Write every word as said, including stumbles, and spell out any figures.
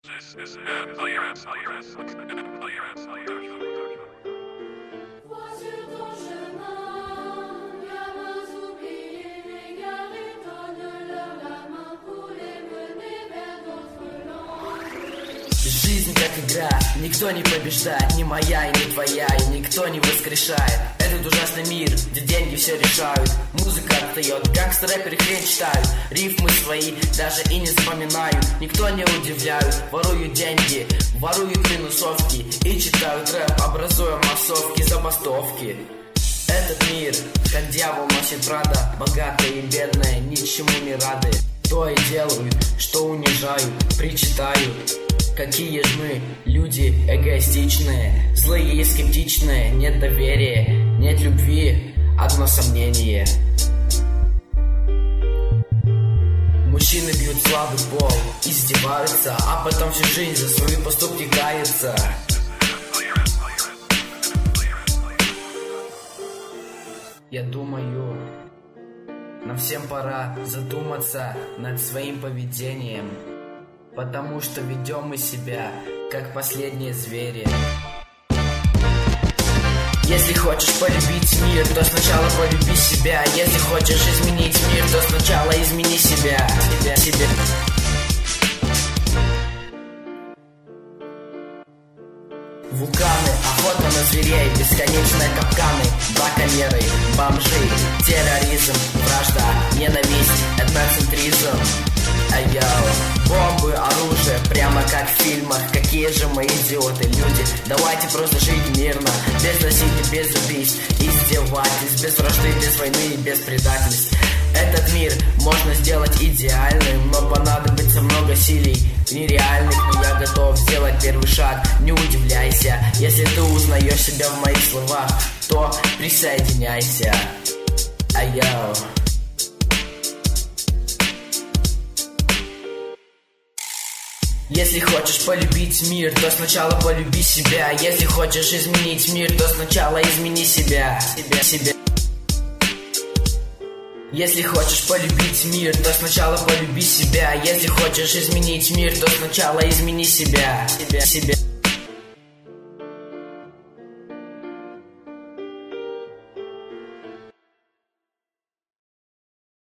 Жизнь как игра, никто не побеждает, ни моя и ни твоя, и никто не воскрешает. Этот ужасный мир, где деньги все решают. Музыка отстает, гангстер-рэперы хрень читают. Рифмы свои даже и не вспоминают. Никто не удивляют, воруют деньги, воруют минусовки и читают рэп, образуя массовки, забастовки. Этот мир, как дьявол носит Прада, богатые и бедные ничему не рады. То и делают, что унижают, причитают. Какие ж мы люди эгоистичные, злые и скептичные. Нет доверия, нет любви, одно сомнение. Мужчины бьют слабый пол, издеваются, а потом всю жизнь за свои поступки каются. Я думаю, нам всем пора задуматься над своим поведением, потому что ведем мы себя, как последние звери. Если хочешь полюбить мир, то сначала полюби себя. Если хочешь изменить мир, то сначала измени себя. Себя, себя. Вулканы, охота на зверей, бесконечные капканы, браконьеры, бомжи, терроризм, вражда, ненависть, этноцентризм. Айоу, бомбы, оружие, прямо как в фильмах. Какие же мы идиоты, люди. Давайте просто жить мирно, без насилия, без убийств, издевательств, без вражды, без войны и без предательств. Этот мир можно сделать идеальным, но понадобится много силий нереальных. Но я готов сделать первый шаг. Не удивляйся, если ты узнаешь себя в моих словах, то присоединяйся. Айоу. Если хочешь полюбить мир, то сначала полюби себя. Если хочешь изменить мир, то сначала измени себя. Себя, себя. Если хочешь полюбить мир, то сначала полюби себя. Если хочешь изменить мир, то сначала измени себя. Себя, себя.